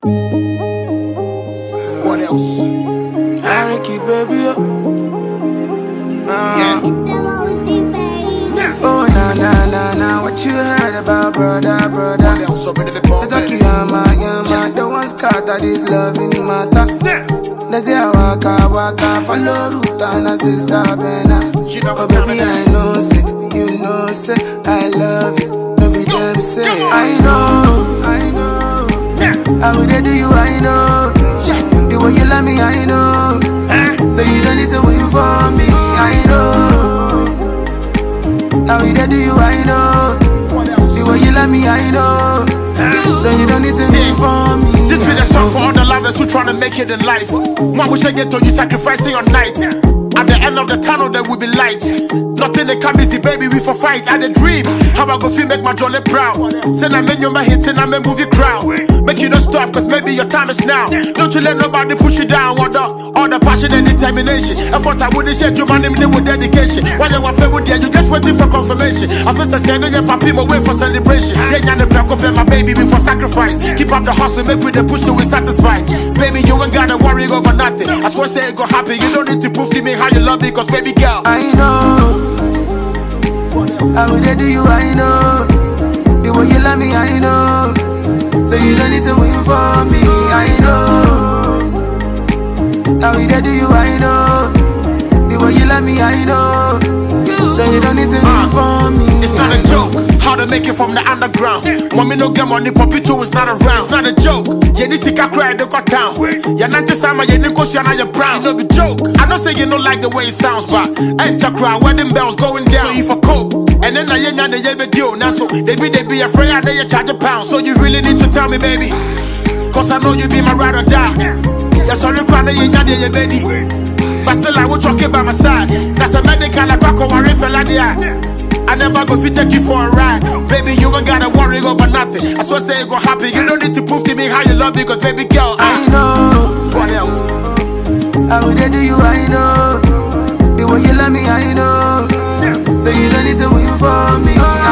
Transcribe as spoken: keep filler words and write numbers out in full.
What else? Ricky, baby. Uh, Yeah. Oh, na na na na. What you heard about, brother, brother? What else up in the pop? Taki yama yama. The one scatter this loving matter. Let's see how waka waka. Follow root and a sister Bena. Oh baby, I know say, you know say, I love you. No be them say, I know, I know. How would they do you? I know. The way you love me, I know. So you don't need to win for me, I know. How would they do you? I know. The way you love me, I know. So you don't need to win for me. This be the song for all the lovers who tryna make it in life. One wish I get to you sacrificing your night. At the end of the tunnel there will be light. Nothing that come easy, baby, we for fight. I the dream, how I go feel make my jolly proud. Send a menu my hit and I'm a movie crowd. Make you not stop, cause maybe your time is now. Don't you let nobody push you down. What the, all the passion and determination. I thought I wouldn't share your money with dedication. Why you want with you, you just waiting for confirmation. I first I said, no, your papi, my way for celebration. Yeah, you're the black up my baby before sacrifice. Keep up the hustle, make with the push till we satisfied. Baby, you ain't gotta worry over nothing. I swear say it go happen. You don't need to prove to me how you love me, cause baby girl, I know. How would they do you? I know. The way you love me, I know. So you don't need to win for me, I know. How would they do you? I know. The way you love me, I know. So you don't need to win for me. it's not a joke. How to make it from the underground. Mommy no get money, Poppy two is not around. It's not a joke. You need to cry, they got down. You're not the summer, you need to go you're brown. You know the joke. I don't say you don't like the way it sounds, but enter crowd, wedding bells going down. So if I cope, and then I ain't the yabba deal. Now so they be they be afraid they you charge a pound. So you really need to tell me, baby. Cause I know you be my ride or die. Yeah, sorry, cry, they ain't the baby. But still I will talk by my side. That's a medical like I can worry fella there. I never go fit take you for a ride. Baby, you ain't gotta worry over nothing. I swear say it gon' happen. You don't need to prove to me how you love me, cause baby girl, I, I know. What else? How would they do you? I know. The way you love me, I know. So you don't need to win for me,